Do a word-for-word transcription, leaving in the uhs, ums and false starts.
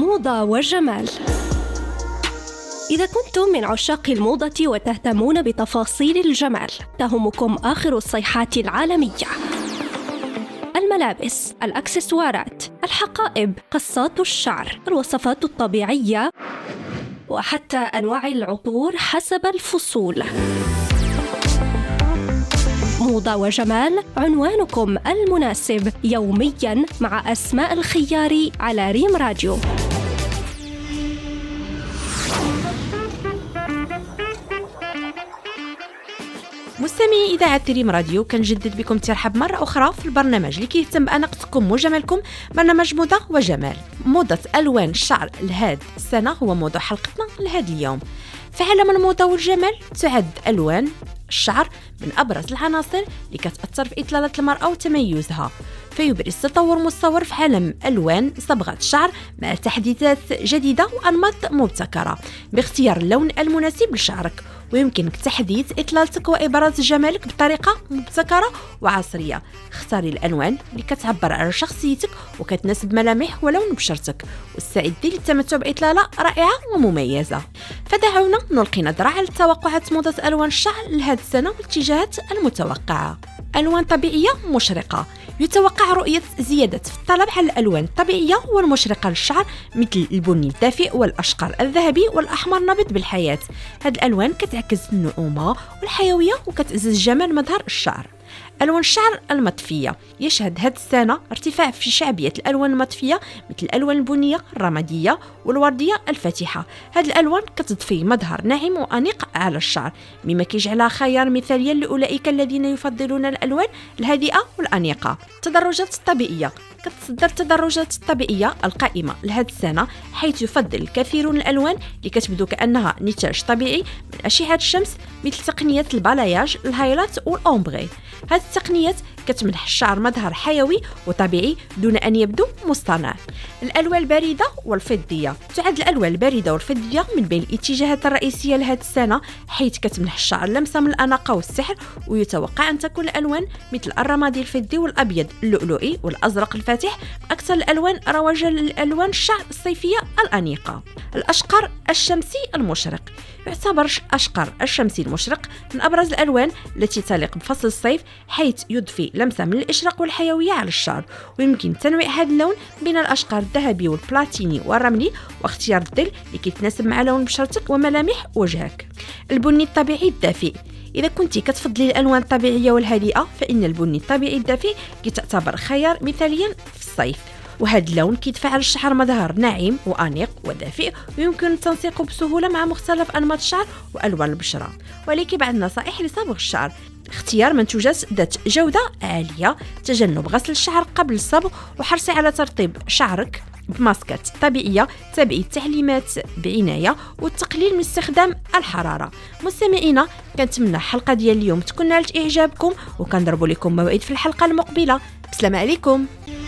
موضة وجمال. إذا كنتم من عشاق الموضة وتهتمون بتفاصيل الجمال، تهمكم آخر الصيحات العالمية: الملابس، الأكسسوارات، الحقائب، قصات الشعر، الوصفات الطبيعية، وحتى أنواع العطور حسب الفصول. موضة وجمال، عنوانكم المناسب يومياً مع أسماء الخياري على ريم راديو. مستمعي إذاعة ريم راديو، كنجدد بكم ترحب مرة أخرى في البرنامج اللي كيهتم بأناقتكم وجمالكم، برنامج موضة وجمال. موضة ألوان الشعر لهذه السنة هو موضوع حلقتنا لهذا اليوم. في عالم الموضة والجمال تعد ألوان الشعر من أبرز العناصر اللي كتأثر في إطلالة المرأة وتميزها، فيبرز تطور مستمر في عالم ألوان صبغة الشعر مع تحديثات جديدة وأنماط مبتكرة باختيار اللون المناسب لشعرك، ويمكنك تحديث إطلالتك وإبراز جمالك بطريقة مبتكرة وعصرية. اختاري الألوان اللي كتعبر على شخصيتك وكتناسب ملامح ولون بشرتك، واستعدي للتمتع بإطلالة رائعة ومميزة. فدعونا نلقي نظرة على توقعات موضة ألوان الشعر لهذه السنة والاتجاهات المتوقعة. ألوان طبيعية مشرقة: يتوقع رؤية زيادة في الطلب على الألوان الطبيعية والمشرقة للشعر مثل البني الدافئ والأشقر الذهبي والأحمر نابض بالحياة. هذه الألوان كتعكس النعومة والحيوية وكتعزز جمال مظهر الشعر. ألوان الشعر المطفية: يشهد هذه السنة ارتفاع في شعبية الألوان المطفية مثل الألوان البنية الرمادية والوردية الفاتحة. هذه الألوان كتضفي مظهر ناعم وأنيق على الشعر، مما كيجعلها خيار مثاليا لأولئك الذين يفضلون الألوان الهادئة والأنيقة. التدرجات الطبيعية: كتصدر التدرجات الطبيعية القائمة لهذه السنة، حيث يفضل الكثيرون الألوان اللي كتبدو كأنها نتاج طبيعي من أشعة الشمس مثل تقنية البالاياج، الهايلايت والأومبغي. هذه التقنيات كتمنح الشعر مظهر حيوي وطبيعي دون أن يبدو مصطنع. الألوان الباردة والفضية: تعد الألوان الباردة والفضية من بين الاتجاهات الرئيسية لهذه السنة، حيث كتمنح الشعر لمسة من الأناقة والسحر، ويتوقع أن تكون الألوان مثل الرمادي الفضي والأبيض اللؤلؤي والأزرق الفاتح أكثر الألوان رواجا للألوان الشعر الصيفية الأنيقة. الأشقر الشمسي المشرق: يعتبر أشقر الشمسي المشرق من أبرز الألوان التي تليق بفصل الصيف، حيث يضفي لمسة من الإشراق والحيوية على الشعر، ويمكن تنويع هذا اللون بين الأشقر الذهبي والبلاتيني والرملي، واختيار الظل اللي كيتناسب مع لون بشرتك وملامح وجهك. البني الطبيعي الدافئ: إذا كنتي كتفضلي الألوان الطبيعية والهادئة، فإن البني الطبيعي الدافئ كيتعتبر خيار مثاليا في الصيف، وهذا اللون كيدفع على الشعر مظهر ناعم وأنيق ودافئ، ويمكن التنسيق بسهولة مع مختلف أنماط الشعر وألوان البشرة. ولكن بعض النصائح لصبغ الشعر: اختيار منتوجات ذات جودة عالية، تجنب غسل الشعر قبل الصبغ، وحرصي على ترطيب شعرك بماسكات طبيعية، تابعي التعليمات بعناية، والتقليل من استخدام الحرارة. مستمعينا، كنتمنى الحلقة ديال اليوم تكون نالت إعجابكم، وكنضرب لكم موعد في الحلقة المقبلة. بسلام عليكم.